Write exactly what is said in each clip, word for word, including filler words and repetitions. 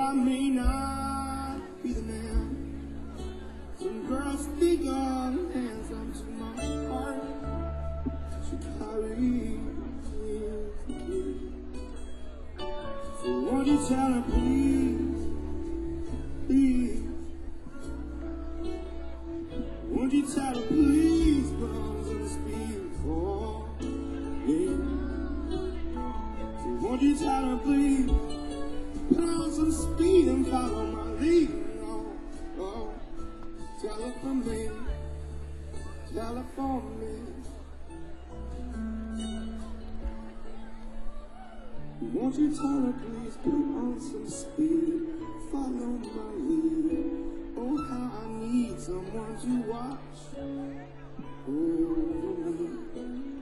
I may not be the man some girls speak of and handsome to my heart. She carries the key. So won't you tell her please, please? Won't you tell her please, put on some speed for me? So won't you tell her please, put on some speed and follow my lead? Oh, oh, tell her for me, tell her for me. Won't you tell her please, put on some speed, follow my lead? Oh, how I need someone to watch over me.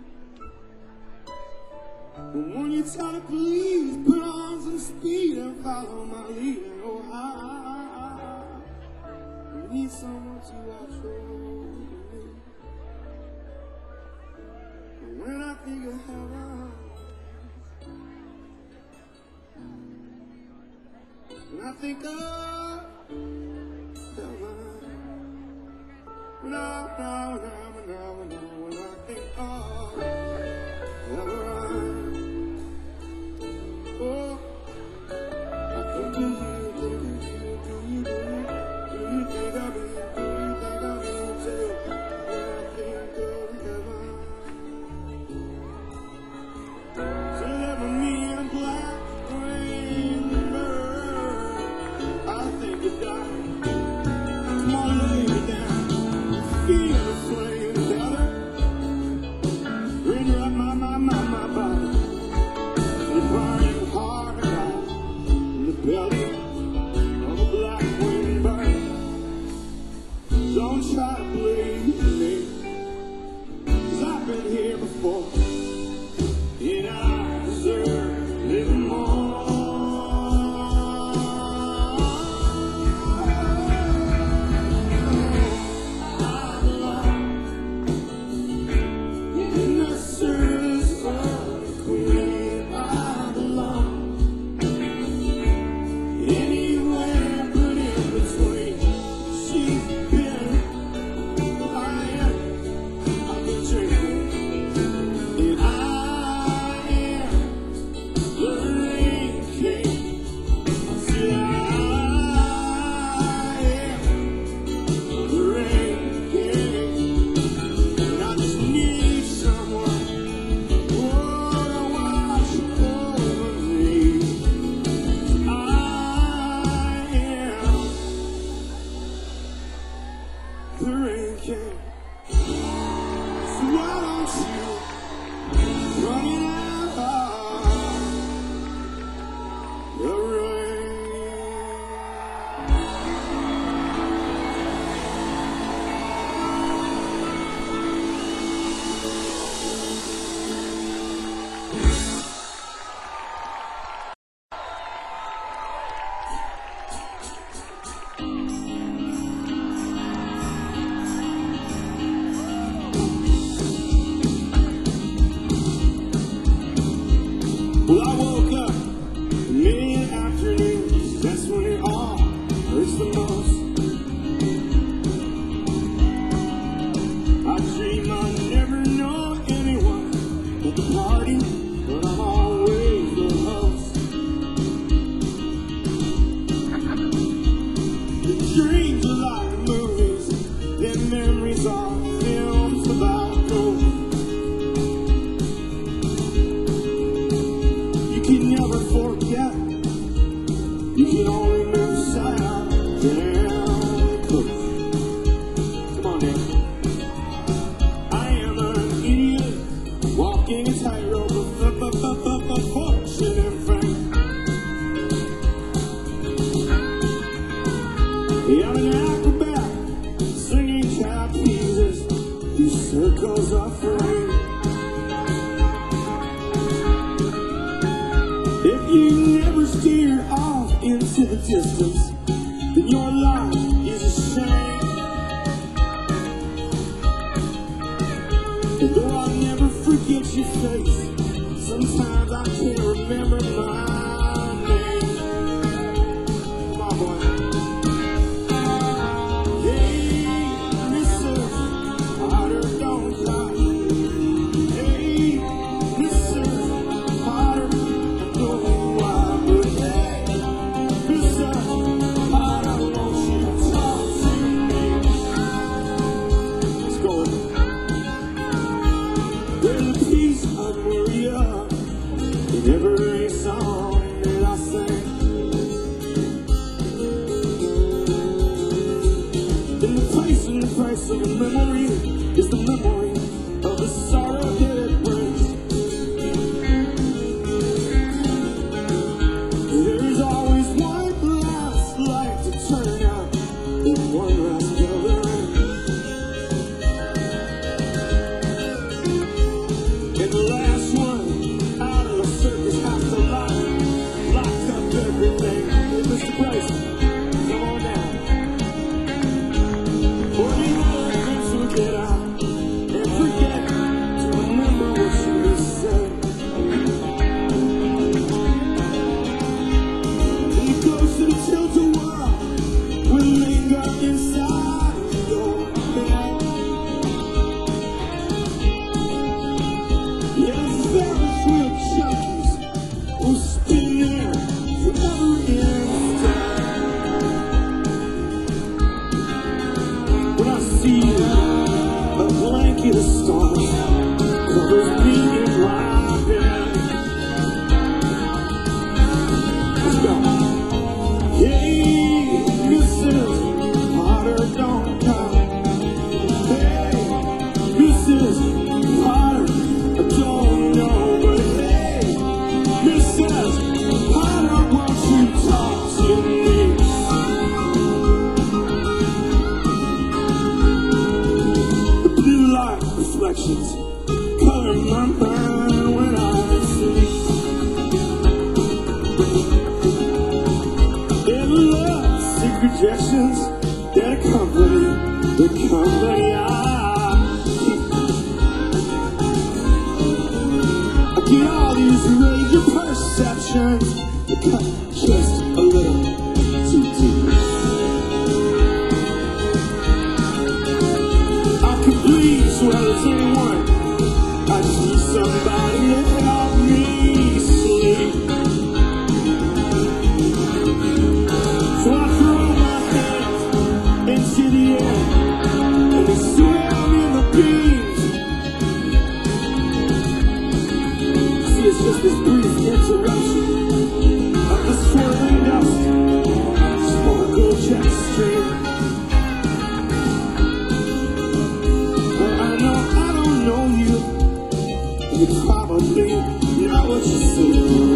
But won't you tell her please, put on some speed and follow my lead? Oh, how I need someone to watch over me. And when I think of heaven, when I think of no, no, no, no, no, when I think of heaven, oh, I think of you, think of you, do you, do you, do you think of me, do you think of me too, when I think of heaven, so never me a black rainbow, I think of dying, come on, lay me down. Feel the flames, brother. Bring up my, my, my, my body. The burning heart out in the belly of a black wind bird. Don't try to blame me, 'cause I've been here before, and I deserve living more. Well, I woke up in mid-afternoon, that's when it all hurts the most. I dream I never know anyone at the party, but I'm always the host. The dreams are like movies, their memories are films about gold. You can never forget, you can only move south down coast. Come on, Dan. I am an idiot, walking a tightrope of fortune and fame. I'm an acrobat, singing trapezes through circles of flame. If you never steer off into the distance, then your life is a shame. And though I'll never forget your face, sometimes I can't remember my name. Hey, missus Potter, don't come. Hey, missus Potter, I don't know, but hey, missus Potter, won't you talk to me? The blue light reflections color my mind when I sleep. And love, secret rejections that accompany the company I keep. I get all these major perceptions that cut just a little too deep. I can bleed as well as anyone. I just need somebody to help me sleep. So I throw my hands into the air and they swim in the beams. See, it's just this brief interruption of the swirling dust, sparkle jet stream. Well, I know I don't know you. You probably know what you see.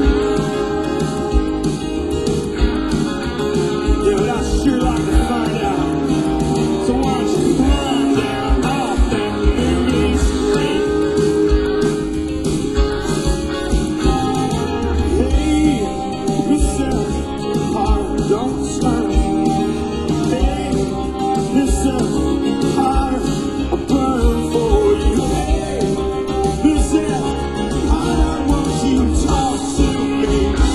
Yeah, but I sure like to find out. So why don't you climb down off that moving screen? Hey, missus Potter, don't stop. Hey, missus Potter, I'm burning for you. Hey, missus Potter, won't you talk to me?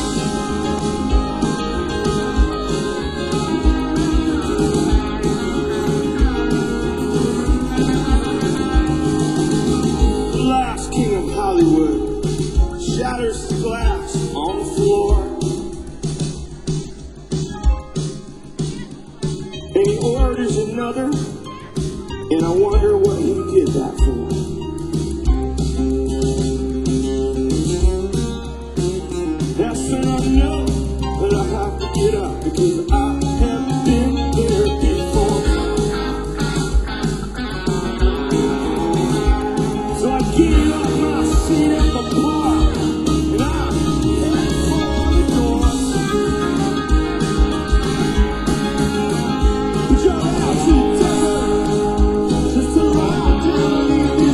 The last king of Hollywood shatters the glass on the floor, and he orders another, and I wonder what he did that for. That's when I know that I have to get up because I have been there before. So I get off my seat at the bar and I head for the door. But you're out too desert just to lie down in the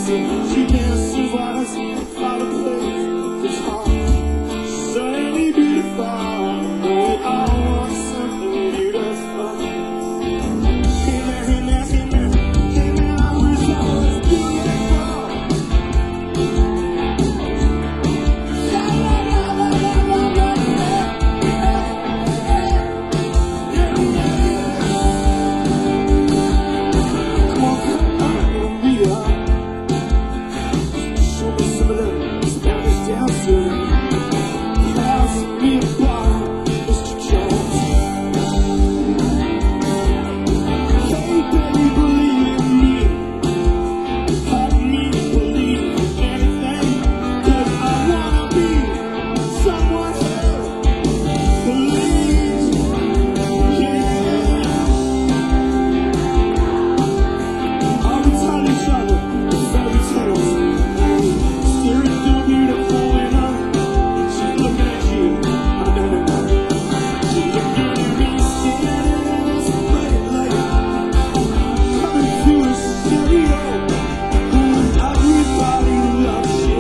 She dances while I see the fireplace. It's hard, sunny, beautiful. I want something beautiful. Hey man, hey man, hey man, hey man, I wish I was beautiful. La la la la la la la la. Yeah, yeah, yeah. Come on, come on, we are. Show me some of that Spanish dancing. Pass me a bottle, Mister Jones. Hey, baby, believe in me. Help me believe in anything. 'Cause I wanna be someone who believes. Yeah. All the time each other, fairy tales. Staring through beautiful window. She's looking at you. I know that now. She's looking at me, standing in this red light. Coming to a stereo. Everybody loves you.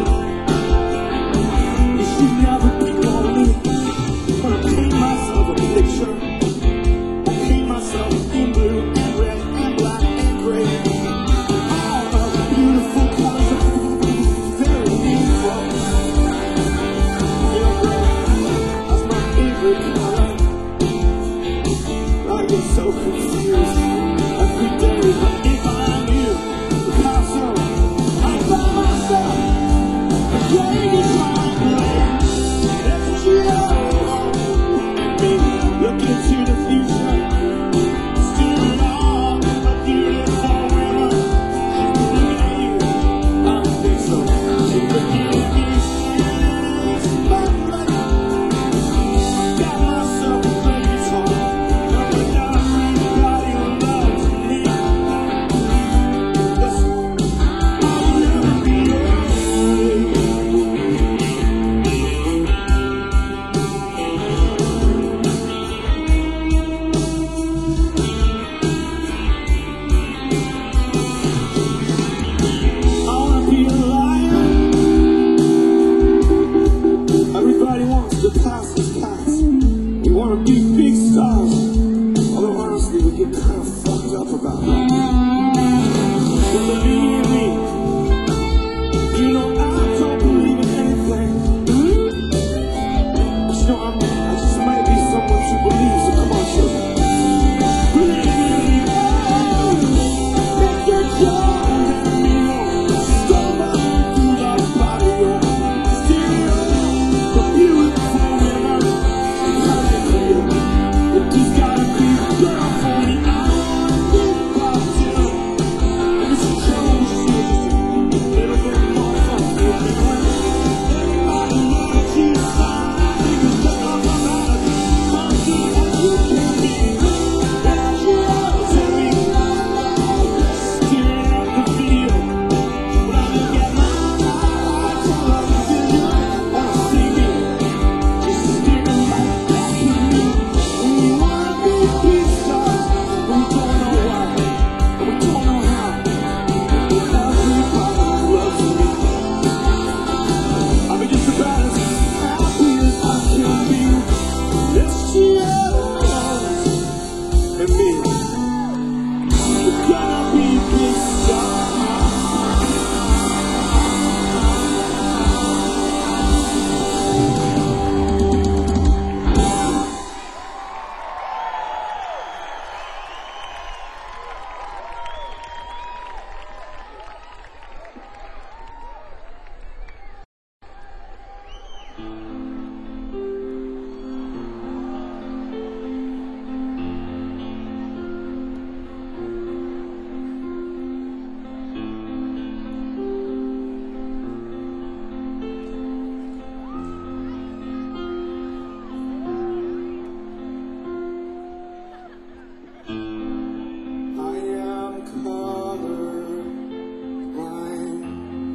You should never be lonely. When I paint myself a picture, I paint myself in blue and red and black and gray. All of the beautiful colors are very meaningful. You know, girl, that's my favorite color. I get so confused every day. But if I'm you, Picasso, I find myself playing guitar and playing. It's you and me looking to the future. Staring all a beautiful women. She's looking at you. I don't think so. She's looking at me, standing in this spotlight. Got myself a great guitar. And now everybody loves me. Listen, I'll never be lonely. I wanna be a liar. Everybody wants to pass this pass. We wanna be big stars. Although honestly, we get kind of fucked up about that. But believe in me, you know I don't believe in anything. But you know I'm, I just might be someone to believe. So come on, show me. Believe in me. Make your joy and me know. Stumble through the patio. Stereo, the beautiful women. Come in here. But there's gotta be a girl for me. I wanna be about you. Mister Jones, a little bit more funky than when everybody loves you. Something is done about it. Funky as you can be. As you love to me. Staring at the video. When I look at my eyes, all I can do is see me. Just staring right back at me. And we wanna be big stars, but we don't know why, and we don't know how. Everybody loves me. I'm just about as happy as I can be. It's yours and me. You gotta be big stars. I am colorblind.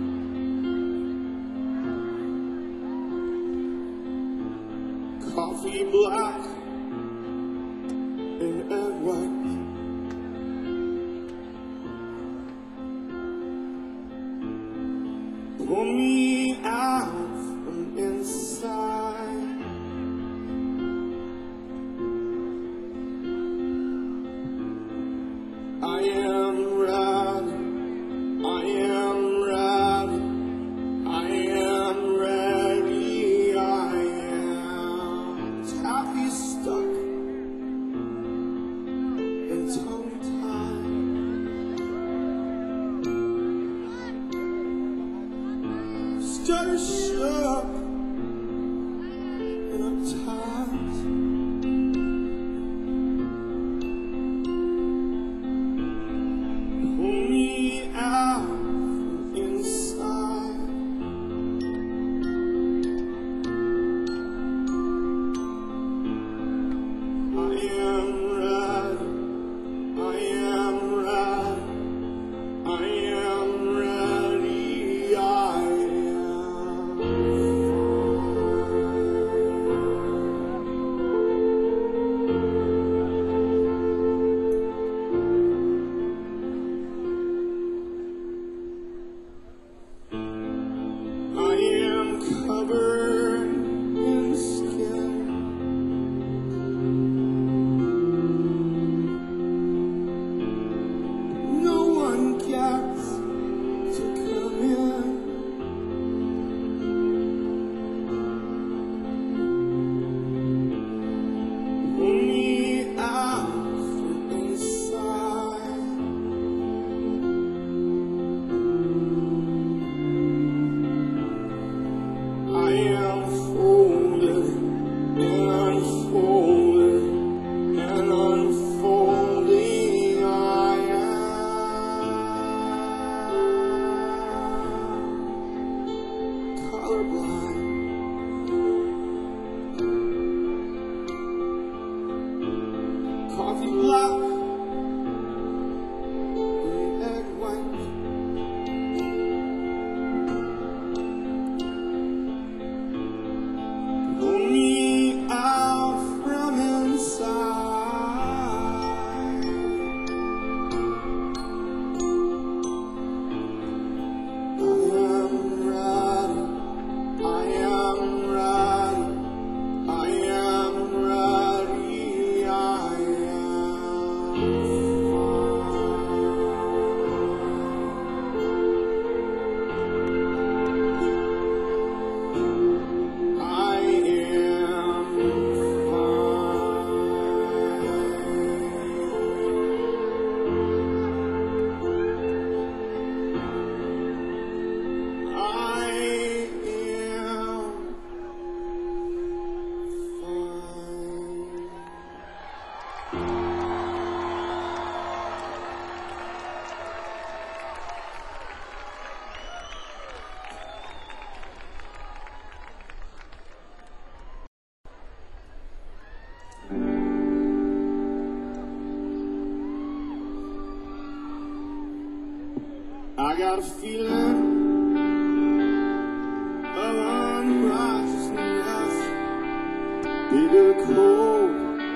Coffee black and egg white. Pull me out from inside. I am ready, I am ready, I am ready, I am happy stuck in tongue tied. Stir shook and uptight. Pull me out from inside. I am ready, I am ready, I am ready, I am I am covered in skin. No one gets to come in. Pull me out from inside. I am folded and unfolded and unfolding. I am colorblind. Coffee black and egg white. Pull me out from inside. I am ready, I am ready, I am ready, I am fine. I am I am I got a feeling of unrighteousness, bitter cold,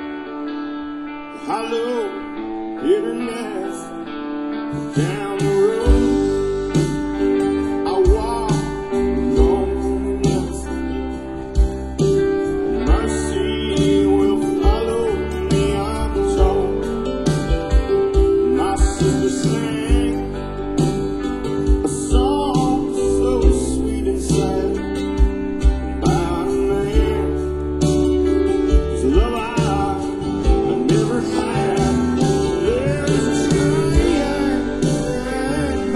hollow bitterness. Down the road I walk loneliness. Mercy will follow me, I'm told. My sister sang a song so sweet and sad about a man whose love I, I never had. There's a stranger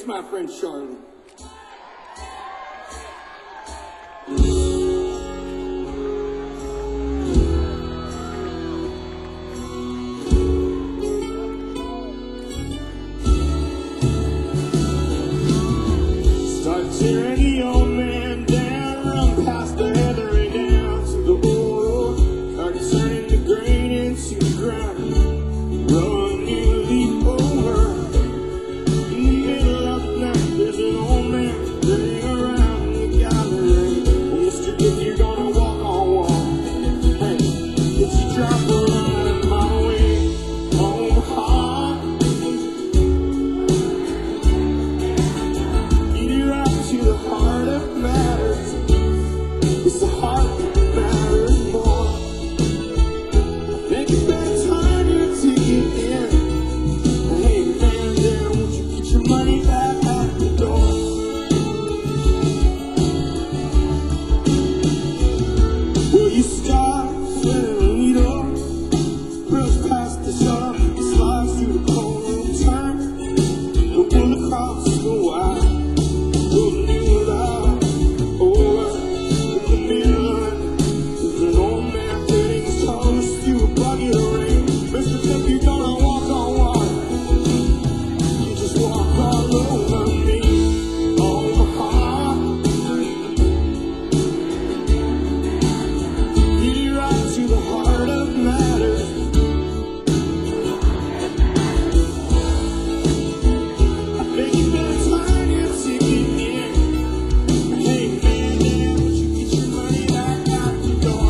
Here's my friend Charlie. Start tearing the old man down, run past the heather and down to the old road. Start turning the grain into the ground, run you leap over. In the middle of the night, there's an old man running around the gallery. Well, mister, if you're gonna walk on water, hey, get your drop around my way. Home hard, get you right to the heart of matters. It's the heart that matters more. Think you better turn your ticket in. Hey man, there, won't you get your money back out the door? Will you start sweating the needle? Brush past the shop, slides through the cold room, turn the one across the wire. Roll you loud over in the middle. There's an old man putting his toes through a bucket of rain. Mister, think you're gonna walk on water? You just walk all over me. Oh, heart. Get you right to the heart of matters. I think you better turn your ticket in. Hey man, yeah, won't you get your money back out the door?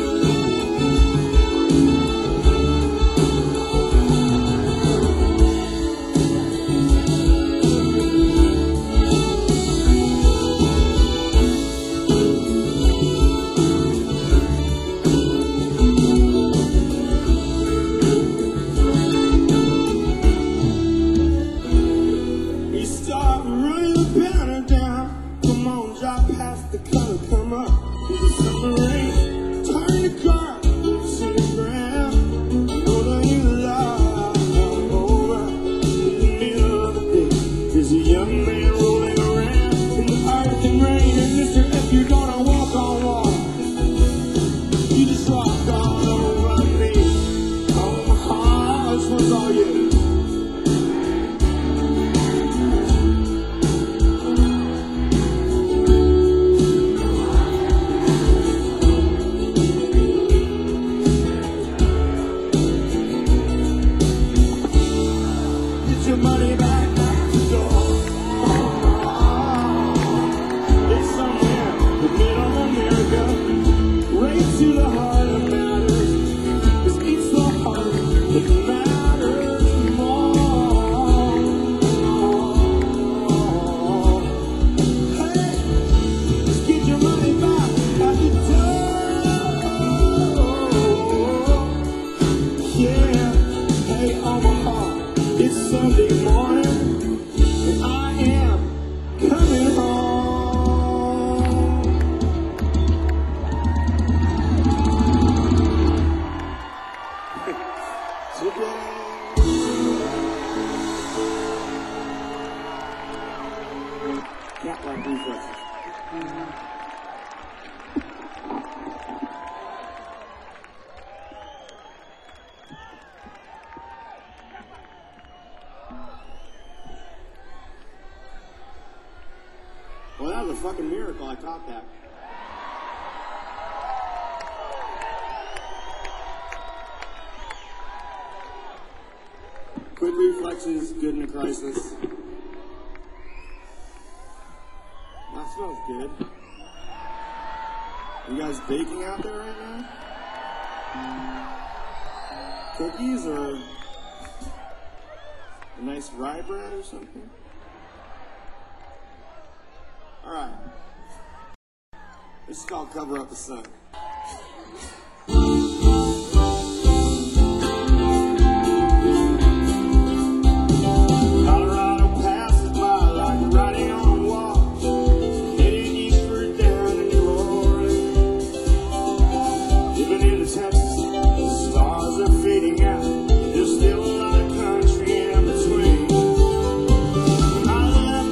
We start running the banner down. Come on, drop past the color, come up to the summer rain. Turn the car to the ground. Rolling you loud over in the middle of the day. There's a young man rolling around in the earth and rain. And mister, if you're gonna walk on water, you just walk all over me. Oh, my heart, this one's all you. Get your money back out the door. It's somewhere in the middle of America, right to the heart of matters. It's each the heart that matters more. Hey, just get your money back out the door. Yeah, hey, Omaha, it's Sunday morning, and I am coming home. Today. Cat like reflexes. Well, that was a fucking miracle. I caught that. Quick reflexes, good in a crisis. That smells good. You guys baking out there right now? Cookies or a nice rye bread or something? All right. This is called Cover Up the Sun. Colorado passes by like riding on a wall, heading eastward down in New Orleans. Living in Texas, the stars are fading out. There's still a lot of country in between. I left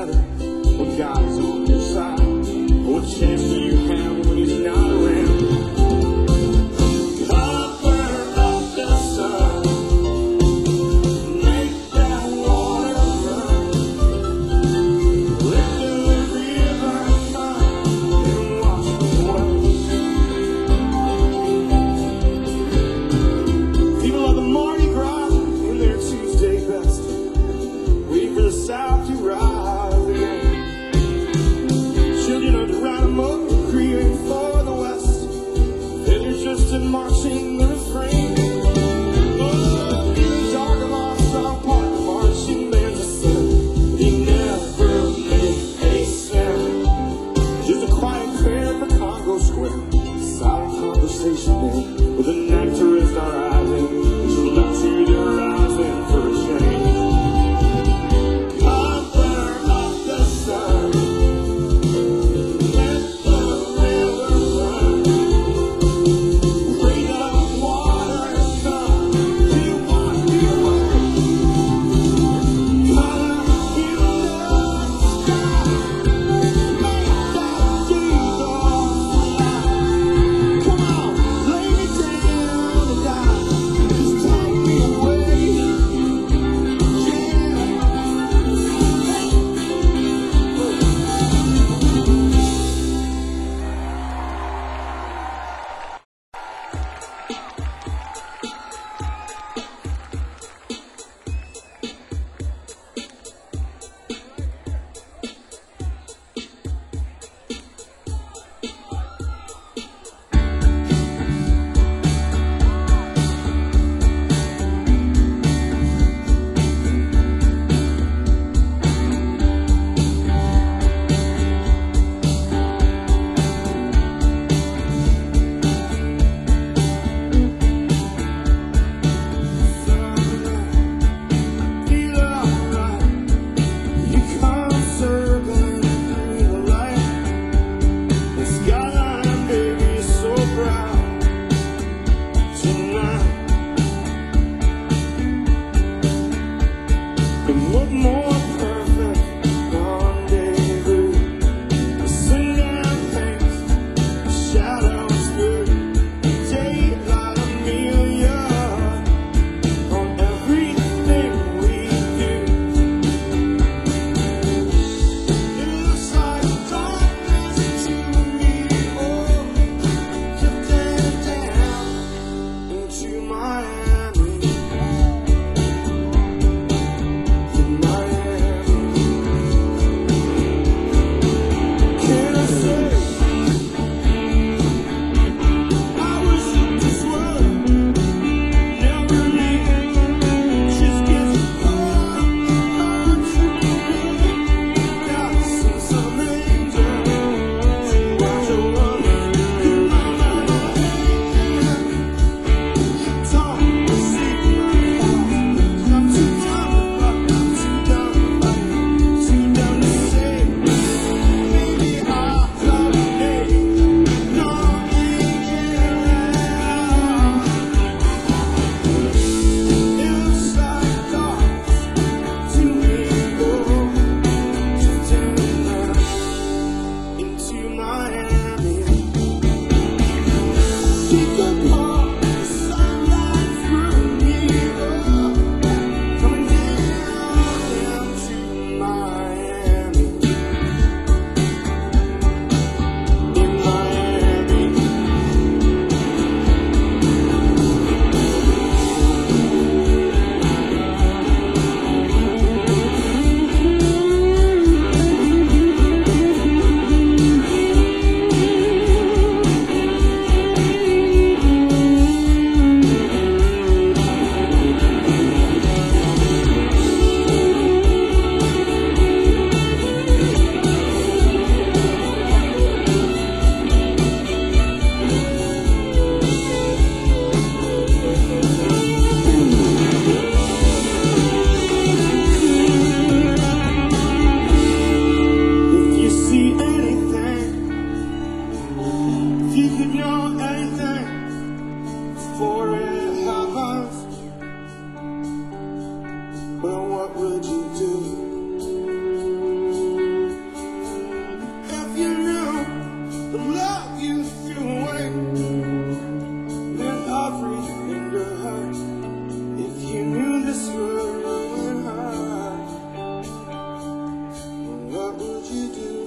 together when God is on your side? What chance do you have when He's not around? Cover up the sun, make that water run, let the river come and wash me away. People of the Mardi Gras in their Tuesday best, waiting for the South to rise again. Children of the Geronimo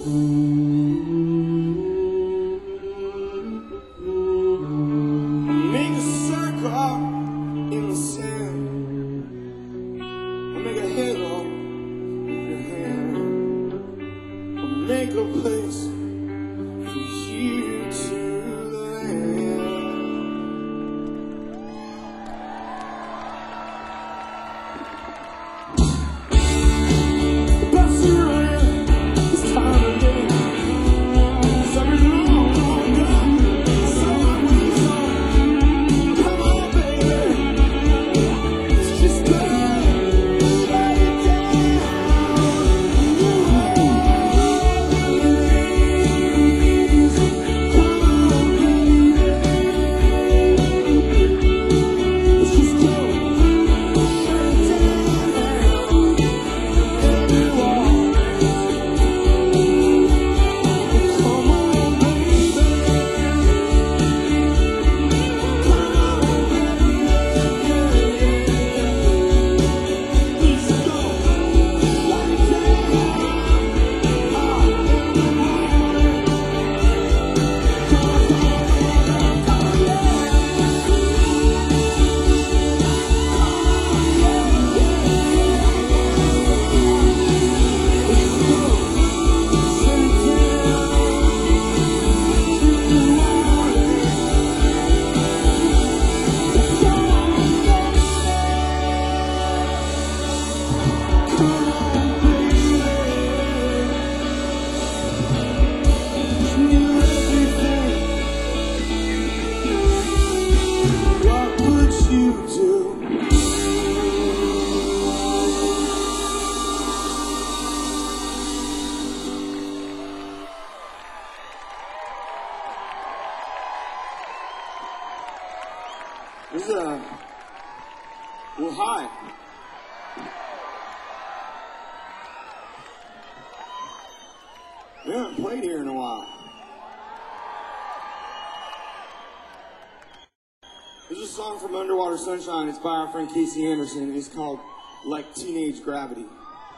Make a circle in the sand. Make a halo with your hand. Make a place for you to land. Bust around this time of day. Summer's long, long gone. So I wait on. Come on, baby. It's just good. Shut it down. You are release. Come on, baby. It's just good. Shut it down. There you are. Come on, baby. Come on, baby. Let's go. Shut it down. What would you do? This is a well, hi. We haven't played here in a while. This is a song from Underwater Sunshine. It's by our friend Casey Anderson. It's called Like Teenage Gravity.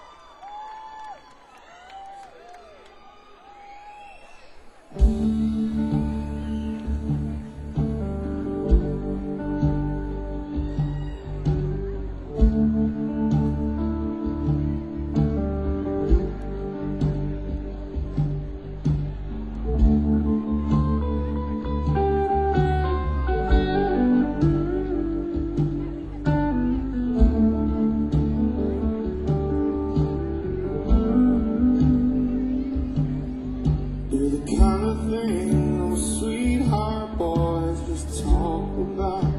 You're the kind of thing those sweetheart boys just talk about.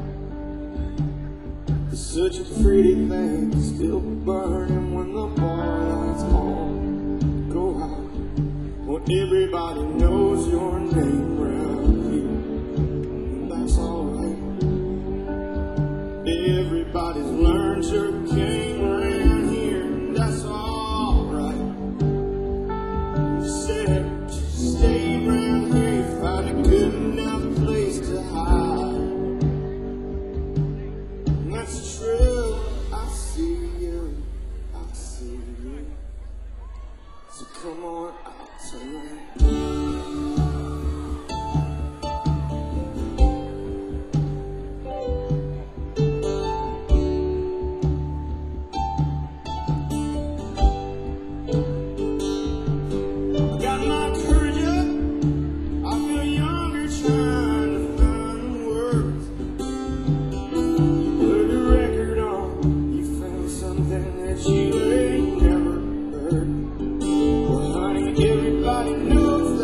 It's such a pretty thing, still burning when the boys all go out. Well, everybody knows your name around here, and that's alright. Everybody's learned your game around here, and that's alright. Said stay around here, find a good enough place to hide. And that's true, I see you, I see you. So come on out tonight. Got my courage up, I feel younger trying to find words. Put a record on, you found something that you ain't never heard. Well, honey, everybody knows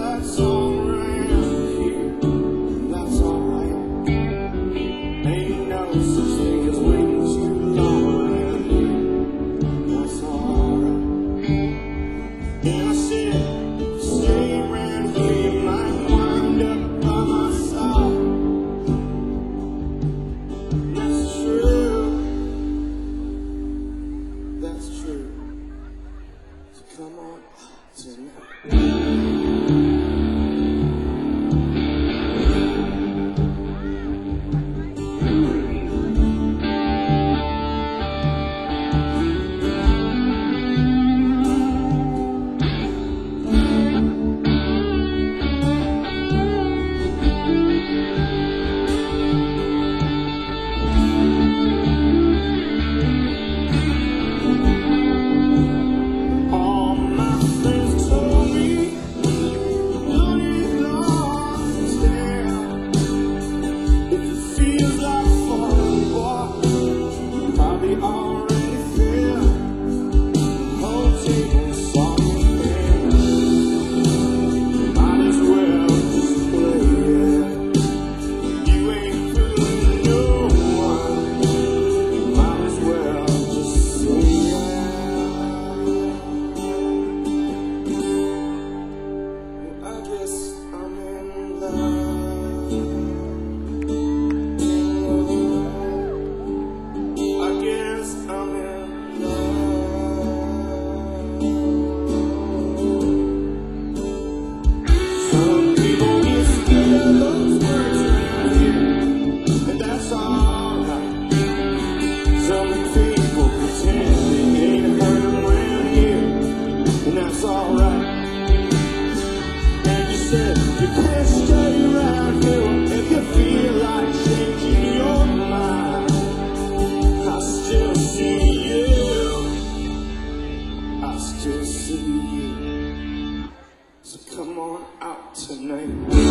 come on out tonight.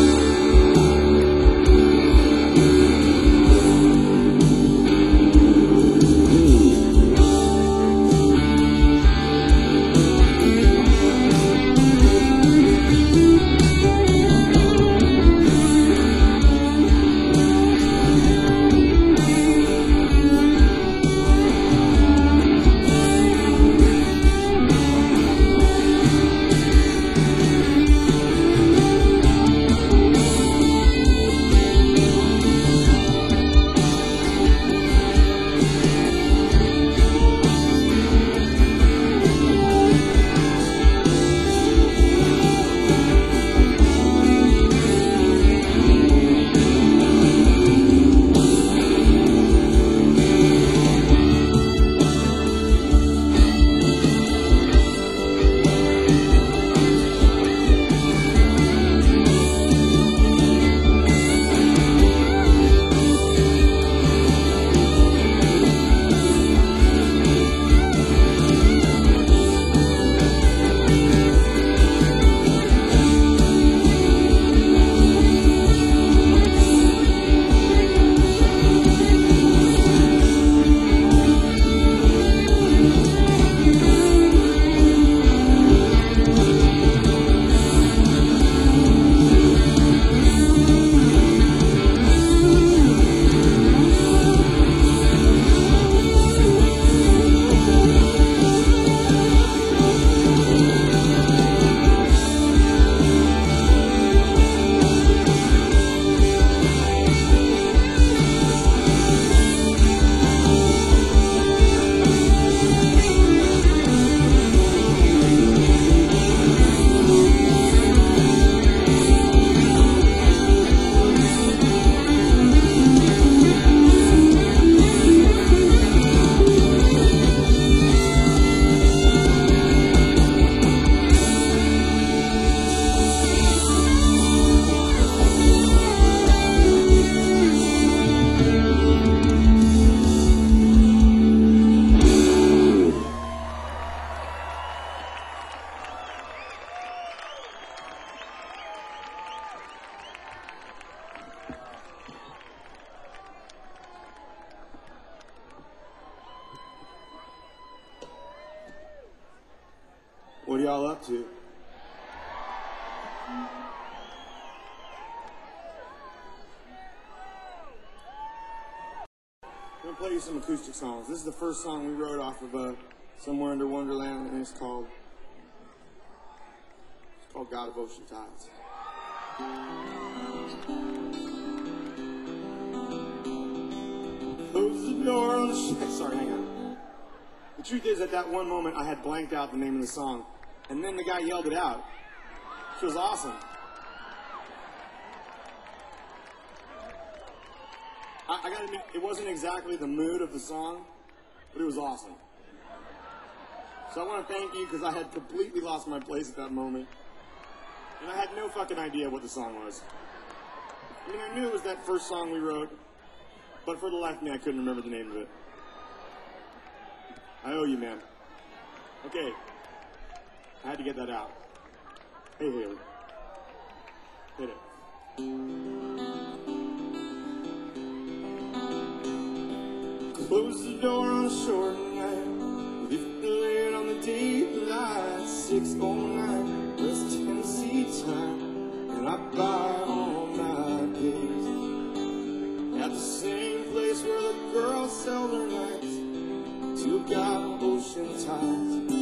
What are y'all up to? I'm gonna play you some acoustic songs. This is the first song we wrote off of uh, Somewhere Under Wonderland, and it's called it's called God of Ocean Tides. Close the door on the sh- Sorry, hang on. The truth is, at that one moment, I had blanked out the name of the song, and then the guy yelled it out, which was awesome. I, I gotta admit, it wasn't exactly the mood of the song, but it was awesome. So I want to thank you, because I had completely lost my place at that moment, and I had no fucking idea what the song was. I mean, I knew it was that first song we wrote, but for the life of me, I couldn't remember the name of it. I owe you, man. Okay. I had to get that out. Hey, Haley. Hit it. Close the door on a short night. Lift the lid on the deep light. six oh nine, West Tennessee time. And I buy all my days at the same place where the girls sell their nights to God Ocean Tides.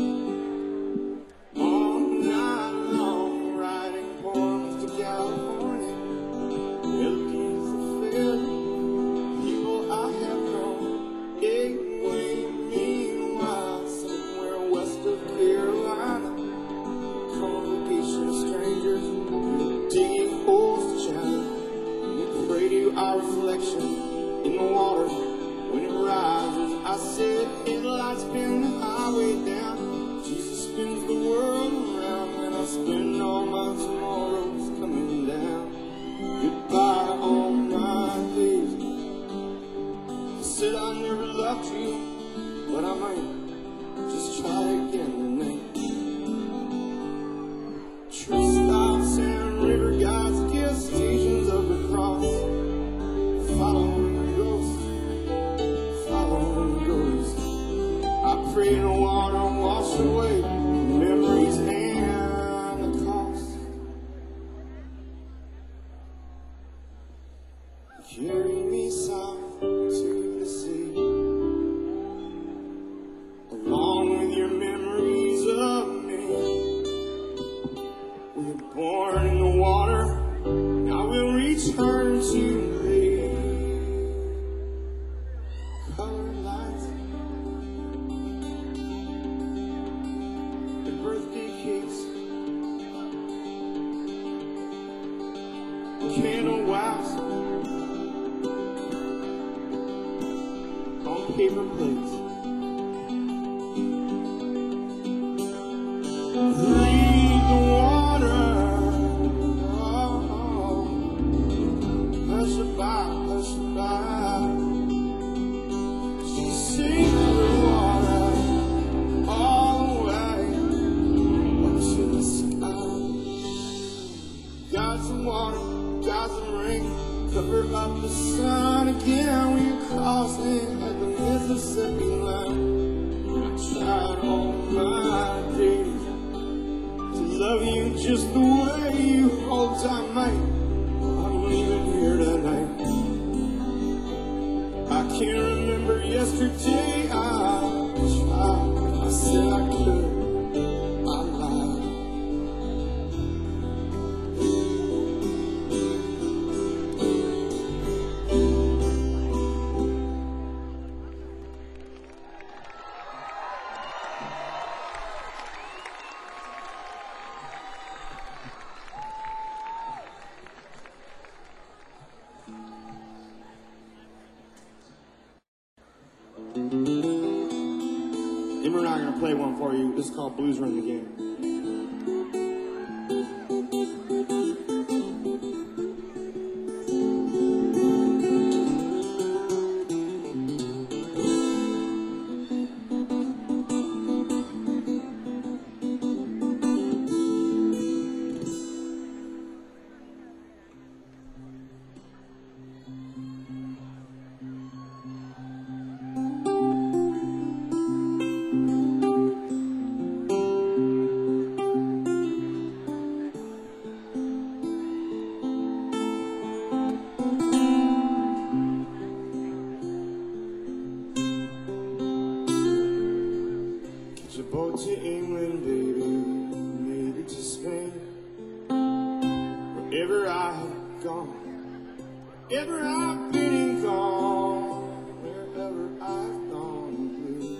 All night long, writing poems to California. Melodies of failure, people I have known. They wait meanwhile somewhere west of Carolina. Congregation of strangers, digging holes to China. We pray to our reflection in the water when it rises. I said, headlights spin the highway down. Jesus spins the world around, and I spend all my tomorrows coming down. Goodbye, all my days. I said I never loved you, but I might just try again tonight. Trust Carry me soft to the sea, along with your memories of me. We were born in the water, now we'll return to thee. Colored lights and birthday cakes, candle wax on paper plates. Read the water, oh, hush by, hush by. She sings the water all the way up to the sky. Got some water, got some rain, cover up the sun again. We crossing at the Mississippi line. I tried all my days to love you just the way you hoped I might. I'm leaving here tonight. I can't remember yesterday. I tried, I said I could, I lied. And we're not going to play one for you. This is called Blues Run the Game. Catch a boat to England, baby, maybe to Spain. Wherever I have gone, wherever I've been and gone, wherever I've gone, blue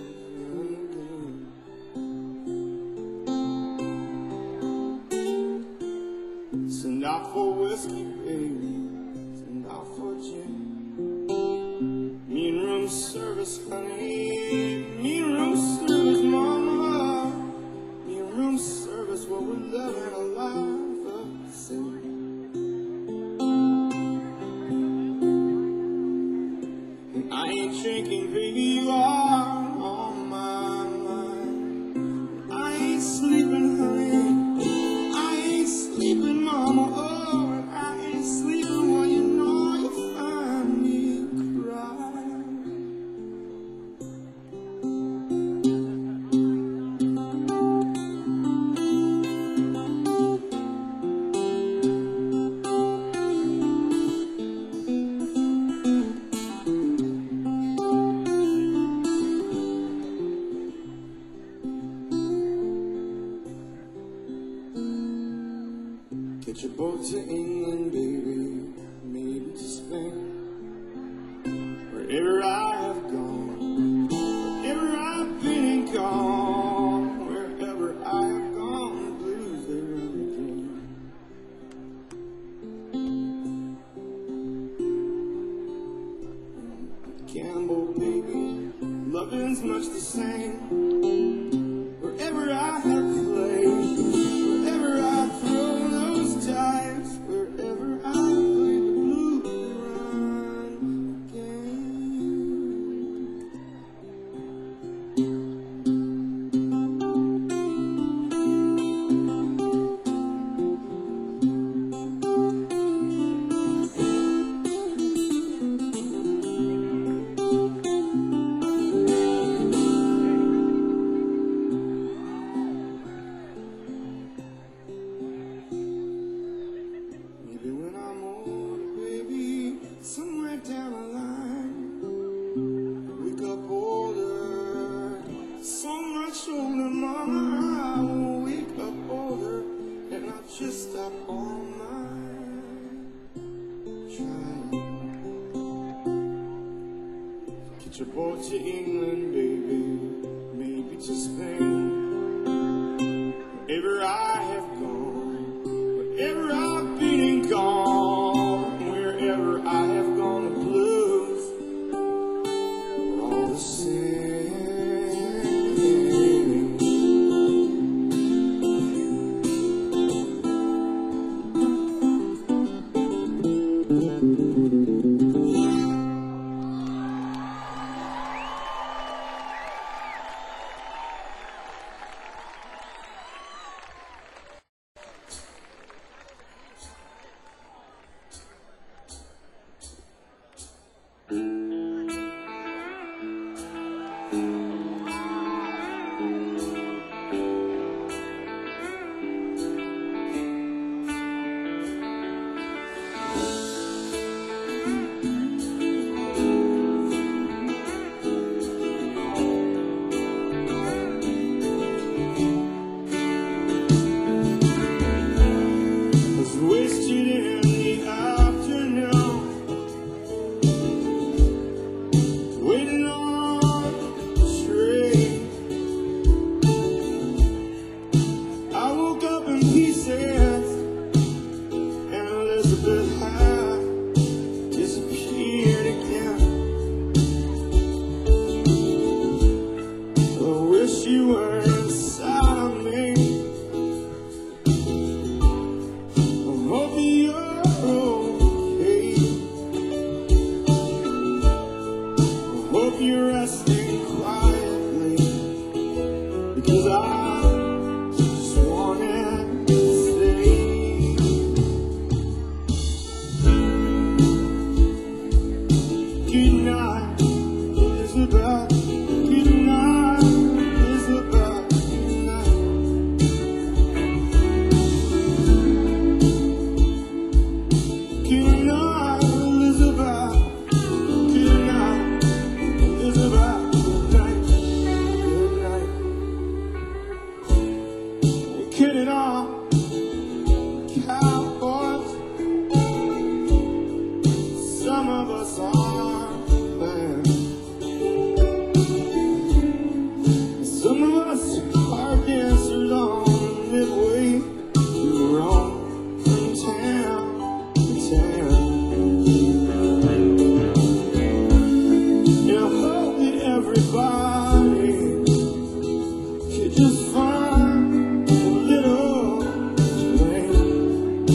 and green. Send out for whiskey, baby, send out for gin. Me and room service, honey, me and room service, mama. Me and room service, what we're loving a life of sin. And I ain't drinking, baby, you are on my mind. I ain't sleeping, honey, I ain't sleeping, mama. Oh, and I ain't sleeping, well, you know you find me crying. Get your boat to England, baby, maybe to Spain. Wherever I have gone, wherever I've been and gone, wherever I have gone, the blues they run again. Gamble, baby, loving's much the same. Wherever I have played, wherever I throw those dice, wherever I play the blues run again. just stop all my trying. Get your boat to England, baby, maybe to Spain. Wherever I have gone, wherever I've been and gone, wherever I have gone, the blues are all the same. Wasted in the afternoon, waiting on the train. I woke up in pieces, and Elizabeth had disappeared again. I wish you were inside of me. Hope you're okay. Hope you're resting quietly, because I just wanted to stay. Good night, Elizabeth. Good night, Elizabeth. Good night. Good night, Elizabeth. Good night, Elizabeth. Good night. Good night. We're kidding on, cowboys. Some of us are bad. Some of us are dancers on midway to Rome from town. And I hope that everybody could just find a little rain.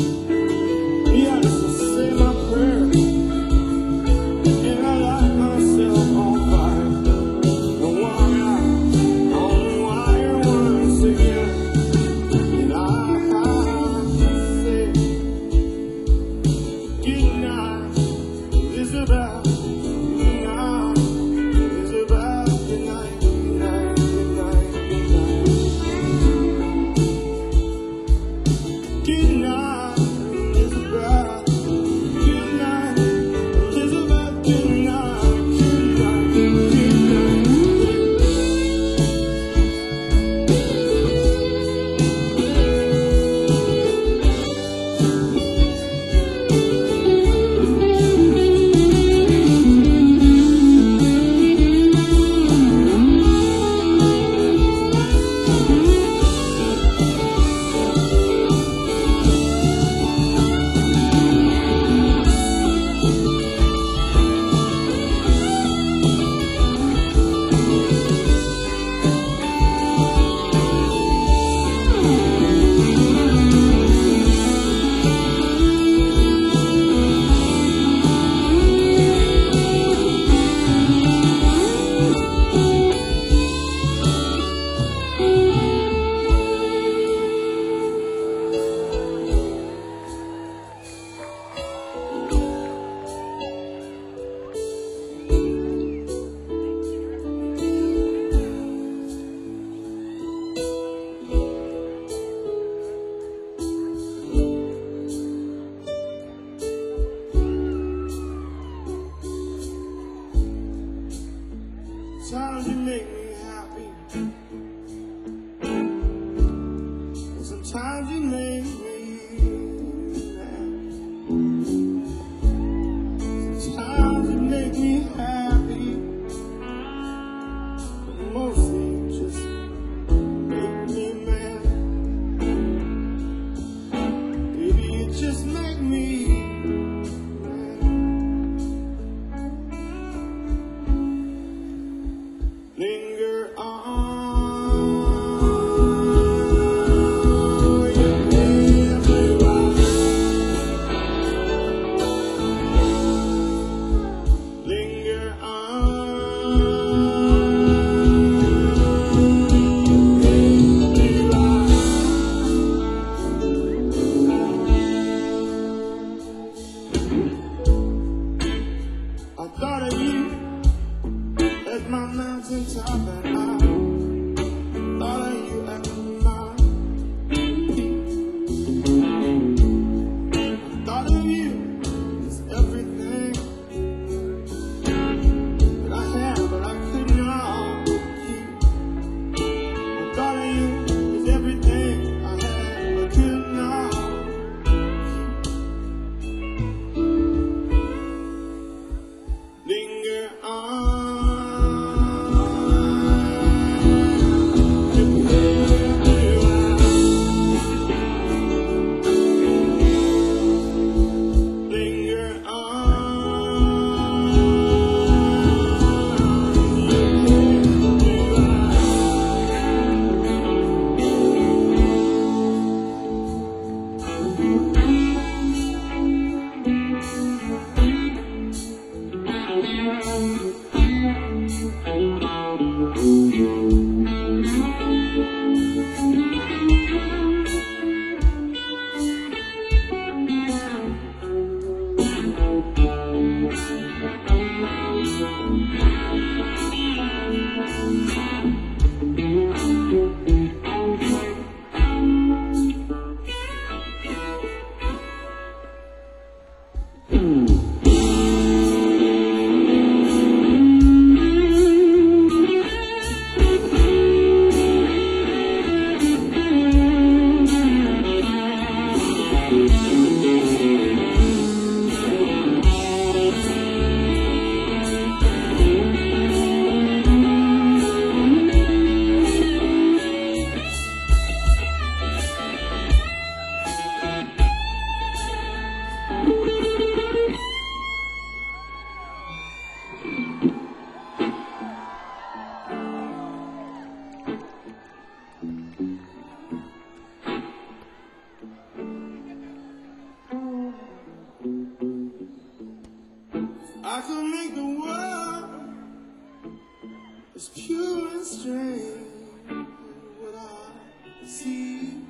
I could make the world as pure and strange what I see.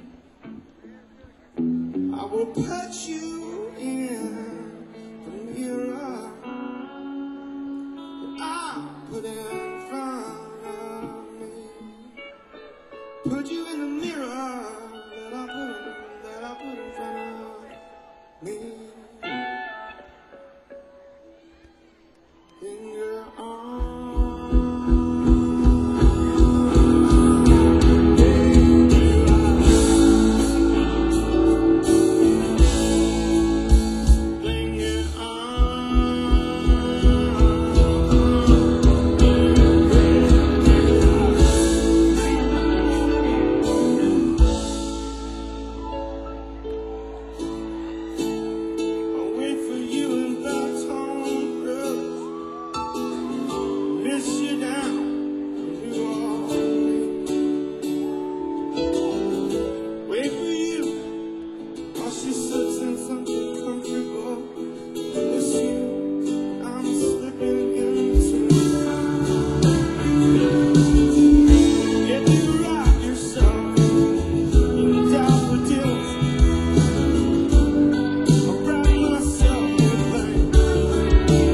I will put you in the mirror that I put in front of me. Put you in the mirror that I put that I put in front of me. In your arms, in your I'll wait for you in that tone road. Miss you down in New Orleans. Wait for you while she sits in something comfortable. Miss you, I'm slipping into. If you rock yourself in daffodils, I'll wrap myself in blank.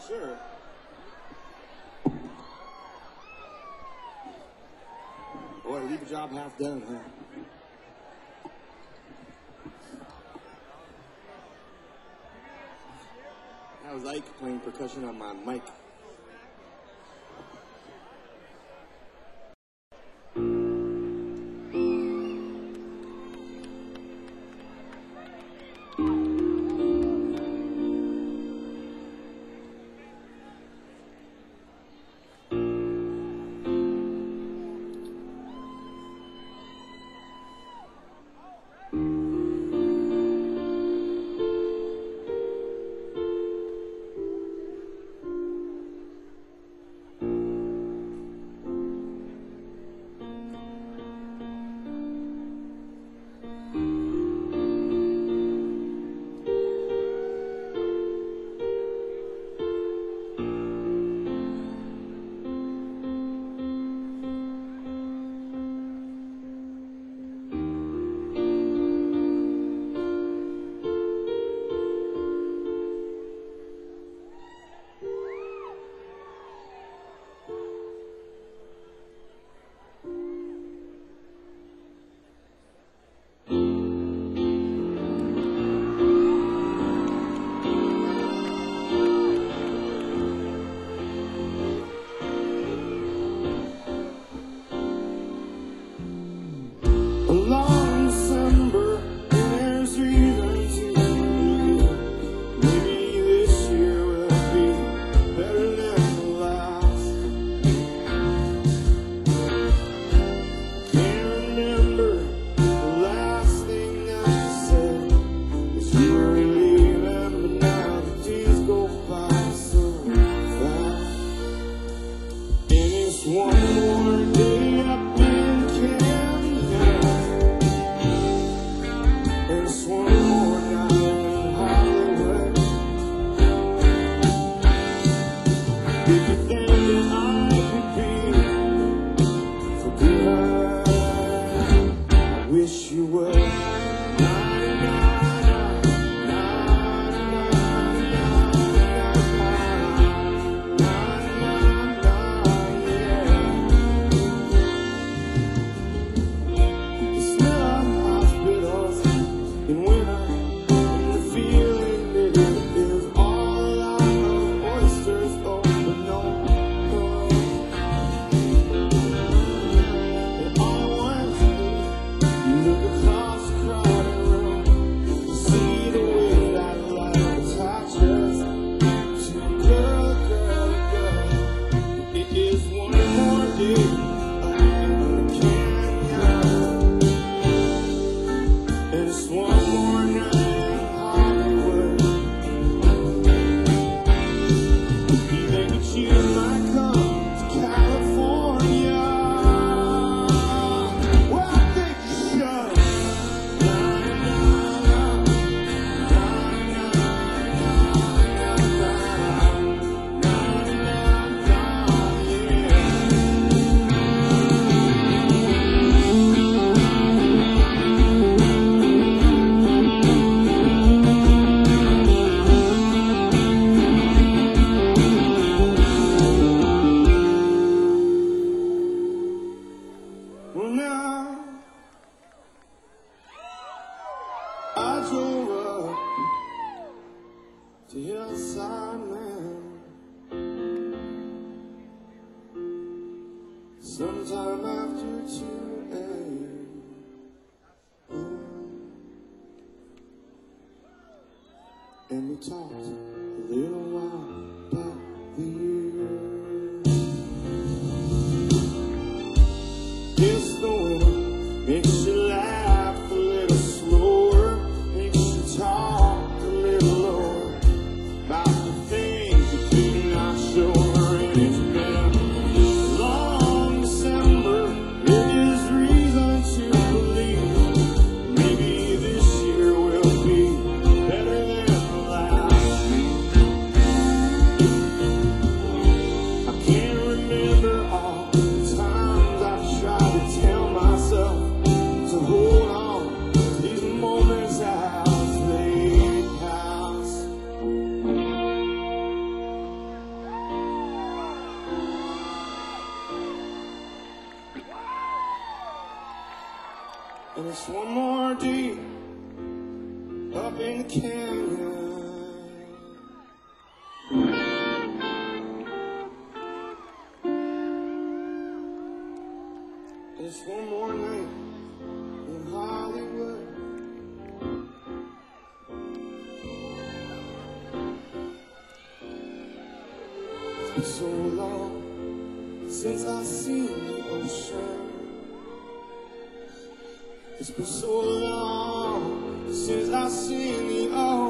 Sure. Boy, leave a job half done, huh? That was Ike playing percussion on my mic. Long December, there's reason to believe maybe this year will be better than the last. Can't remember the last thing that you said is you were leaving, but now the days go by so fast. And it's one more day up in Canada. There's one more night in Hollywood. If you think that I could be forgiven, I wish you would. Na, na, na, na, na, na, na, na, yeah. The smell of hospitals in winter, and the feeling that it is all out of oysters, oh, but no, no. And all at once, you look across the crowded room to see the way that light attaches to a girl, girl, girl. It is one more day in the canyon. And it's one more night in Hollywood. You think that you might come to California? Well, I think you should. Na, na, na, na, na, na, na, na, na, yeah. Well, now I drove up to Hillside, man, sometime after two a m and we talked a little while about the years. It's the winter, makes you laugh a little slower, makes you talk a little lower about the things that you're not sure. And it's been a long December, there is reason to believe maybe this year will be better than the last. And it's one more day up in the canyon. It's one more night in Hollywood. It's been so long since I've seen the ocean. It's been so long since I've seen the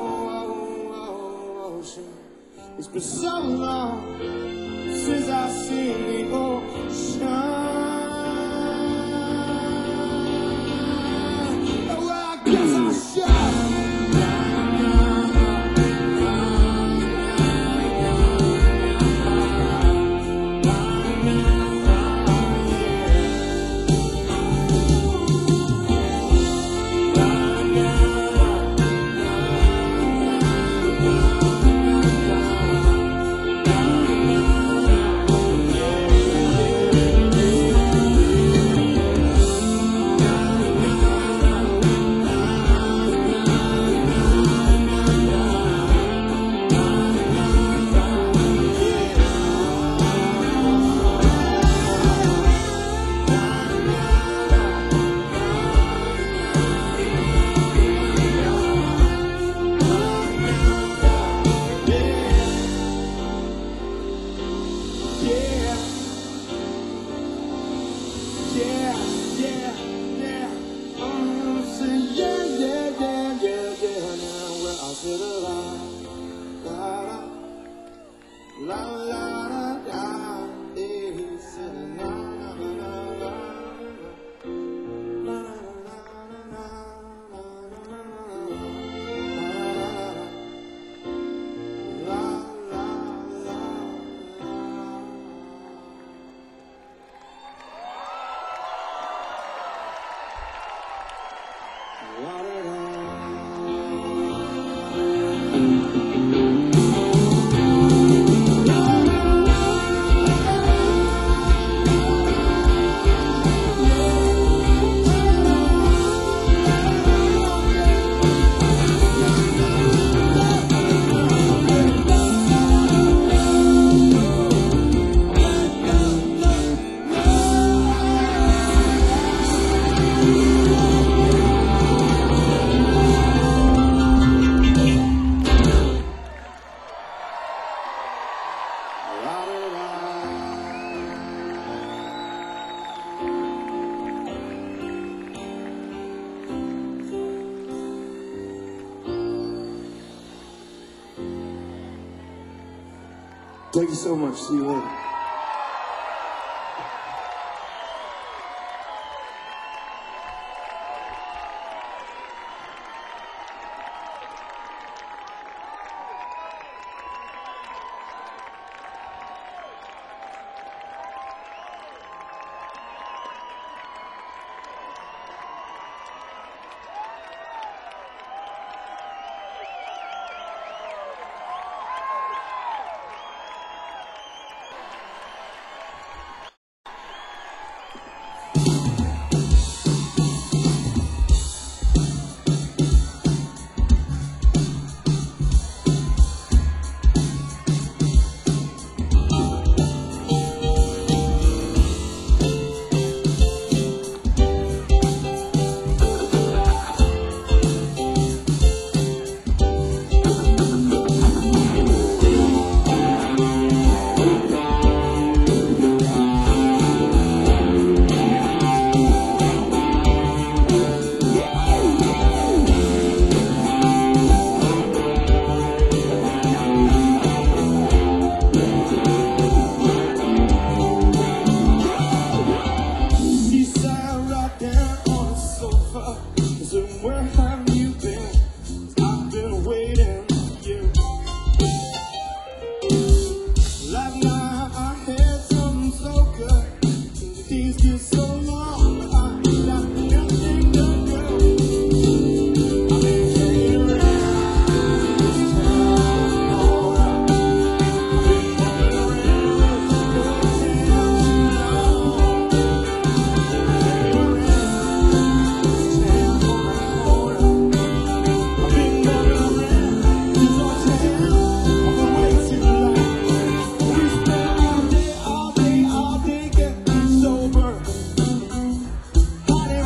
ocean. It's been so long since I've seen the ocean. Oh, well, I guess I should. Thank you so much. See you later.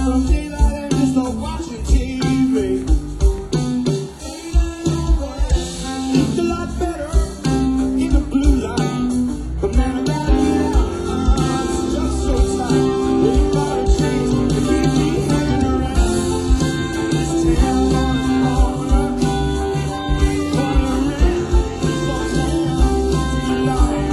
from daylight and just start watching T V. Looked a lot better in the blue light, but man, I gotta get out. It's just so tight. Waiting for a change to keep me hanging around this town on a corner. Wondering if I can be lying.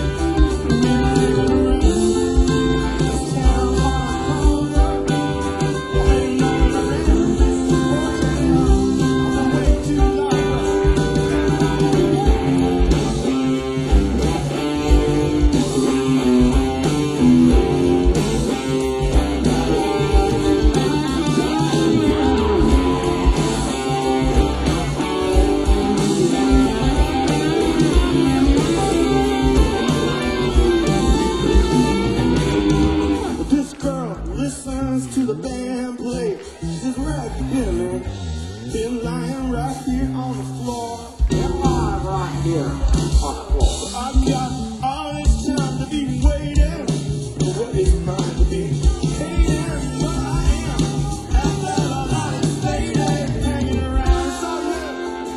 Listens to the band play. She says, where have you been, man? Been lying right here on the floor. Been lying right here on the floor. I've got all this time to be waiting for what is mine to be. Hating what I am. After all that is faded, hanging around. It's all good.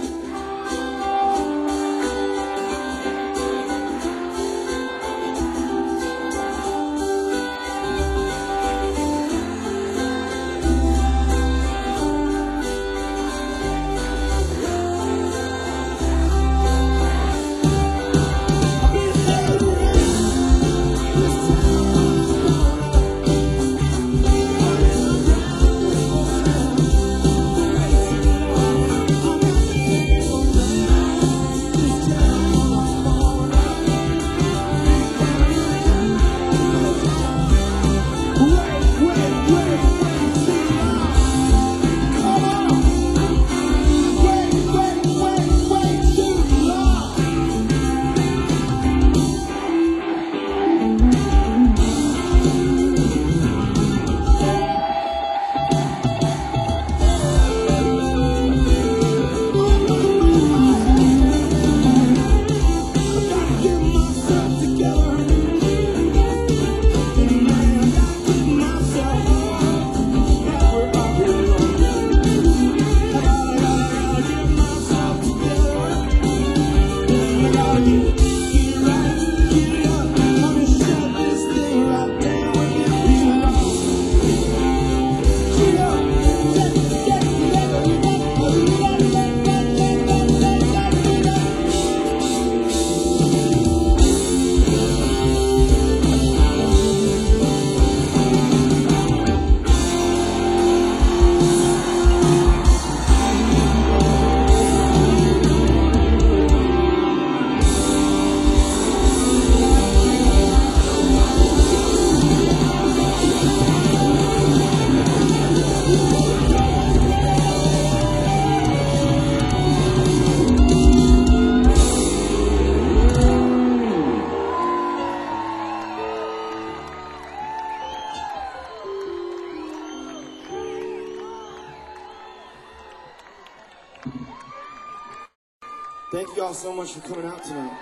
Thank you all so much for coming out tonight.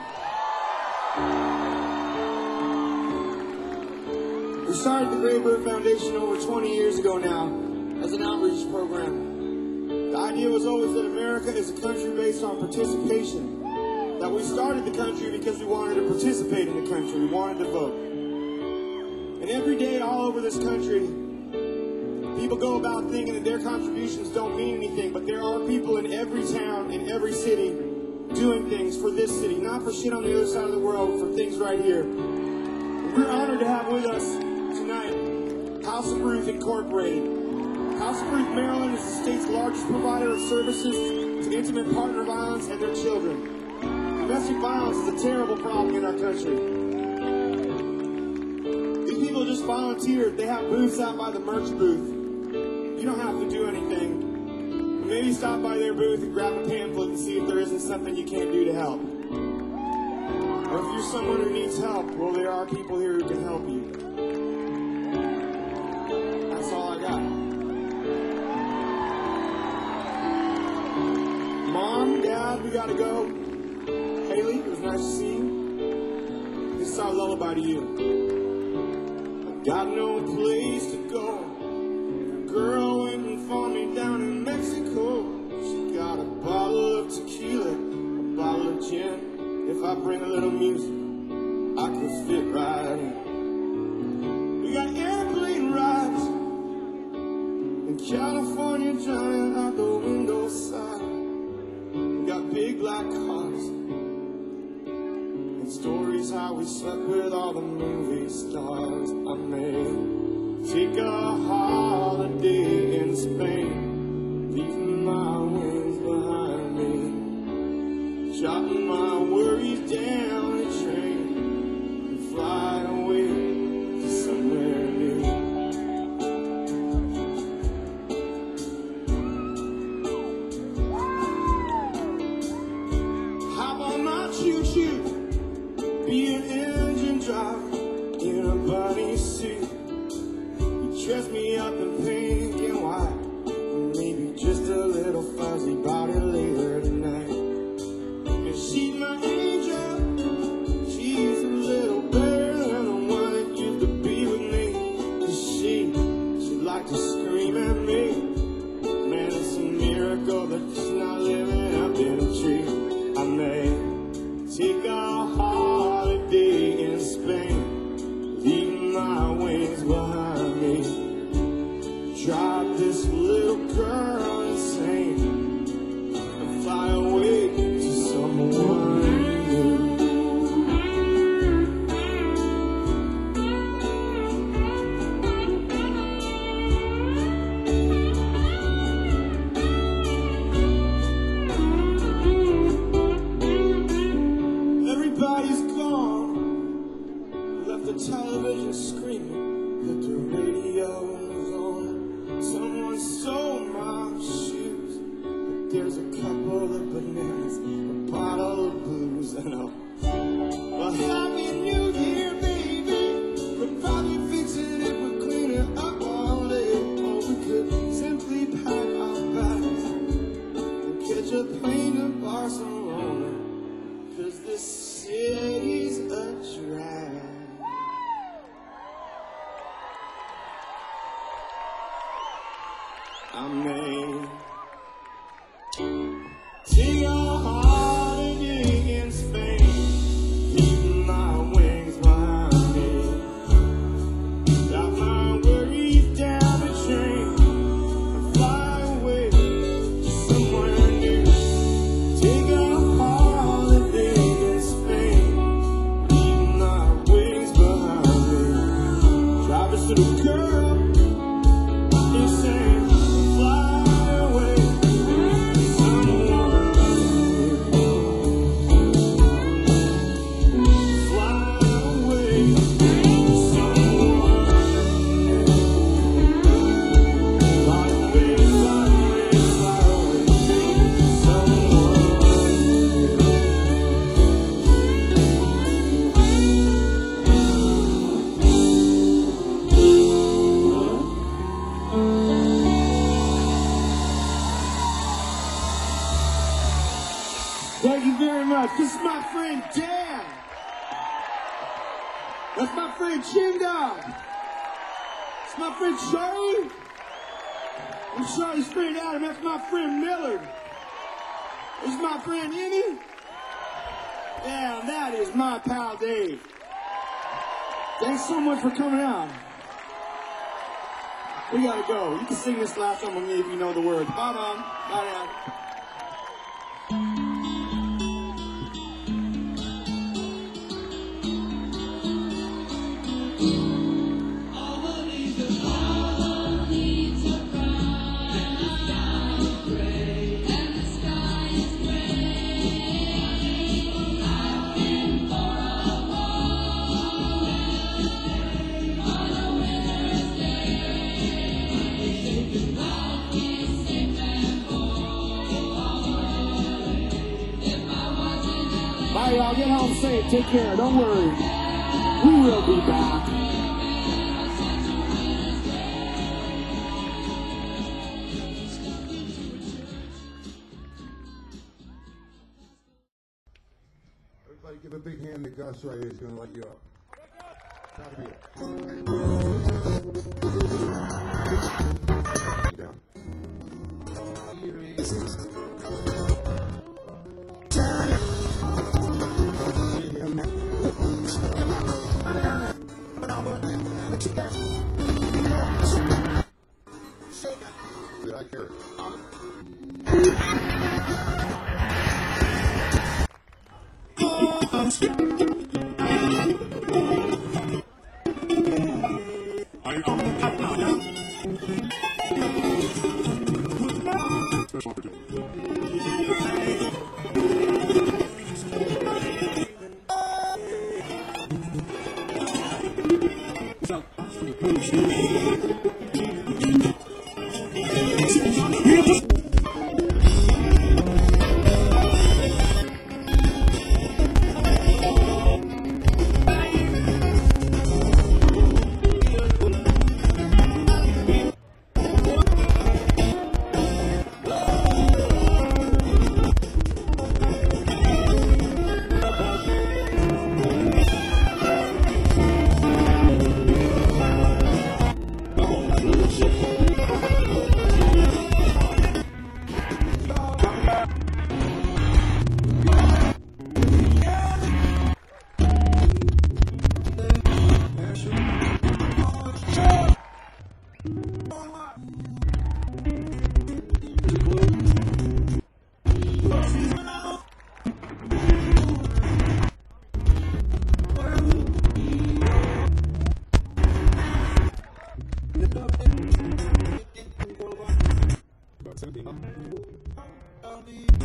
We started the Grey Bird Foundation over twenty years ago now as an outreach program. The idea was always that America is a country based on participation. That we started the country because we wanted to participate in the country. We wanted to vote. And every day all over this country, people go about thinking that their contributions don't mean anything, but there are people in every town, in every city, doing things for this city, not for shit on the other side of the world, for things right here. We're honored to have with us tonight House of Ruth Incorporated. House of Ruth, Maryland is the state's largest provider of services to intimate partner violence and their children. Domestic violence is a terrible problem in our country. These people just volunteered. They have booths out by the merch booth. You don't have to do anything. Maybe stop by their booth and grab a pamphlet and see if there isn't something you can't do to help. Or if you're someone who needs help, well, there are people here who can help you. That's all I got. Mom, Dad, we gotta go. Haley, it was nice to see you. This is our lullaby to you. I've got no place to go. I bring a little music, I could fit right in. We got airplane rides in California, drowning out the window side. We got big black cars and stories how we slept with all the movie stars. I may take a holiday in Spain, leaving my wings behind me, dropping my worries down the train and fly away to somewhere new. Hop on my choo-choo, be an engine driver in a bunny suit. You dress me up in pink and white, maybe just a little fuzzy body later tonight. And she's my angel, she's a little better than the one that used to be with me. And she, she liked to scream at me. Man, it's a miracle that she's not living up in a tree. I may take a holiday in Spain, leaving my wings behind me, drive this little girl insane and fly away to someone new. Everybody's gone, left the television screaming, that the radio was on. Someone stole my shoes, but there's a couple of bananas, a bottle of booze, and a well, happy New Year, baby. We're probably fixing it, we're cleaning up all day. Or we could simply pack our bags and catch a plane to Barcelona, 'cause this city's a drag. I may take a holiday in Spain, leaving my wings behind me, drop my worries down the train and fly away to somewhere new. Take a holiday in Spain, leaving my wings behind me, drive this little girl insane. Thank you very much. This is my friend Dan. That's my friend Chinda. That's my friend Charlie. I'm Charlie's friend Adam. That's my friend Miller. This is my friend Emmy. Yeah, and that is my pal Dave. Thanks so much for coming out. We gotta go. You can sing this last one with me if you know the words. Bye, Mom. Bye, Dad. Bye, y'all. Get home safe. Take care. Don't worry. We will be back. Everybody give a big hand to Gus right here. He's going to light you up. Proud of you. Down. Here is Did I care? Special opportunity. About seventeen.